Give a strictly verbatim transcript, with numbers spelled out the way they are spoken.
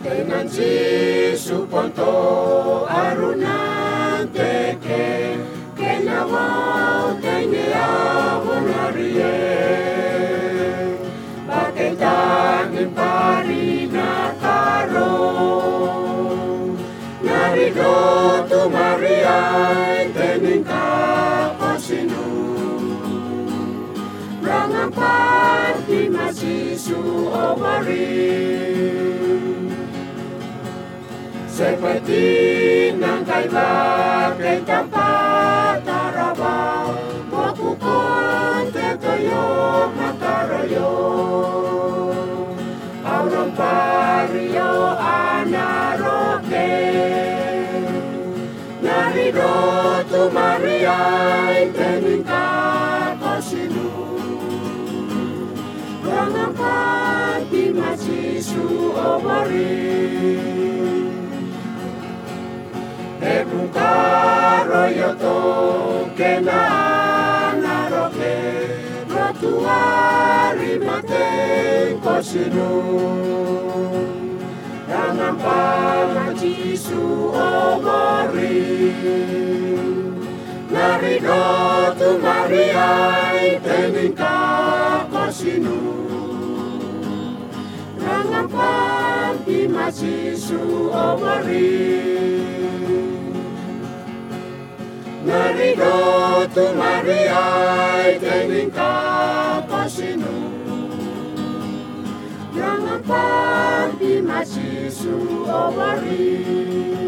Tenan Jesu ponto arunan teke kenawau tenya bonarie baketangin pari nakaro narigo tu Maria tening kapasinu rangampan di masisu o Maria seperti nang kaiba kay tapat arabaw makukon tekayo makarayo auram pario anaroke narido tu Maria tening kapasinu rangampan di masisu o Maria Ebung karoyo to kena naroke rotuari mate kosinu Dangan pamajisu omori Narido tu Maria teninka kosinu Dangan pamajisu omori Narido tu Maria tening kapasinu Jangan pagi masisu o Maria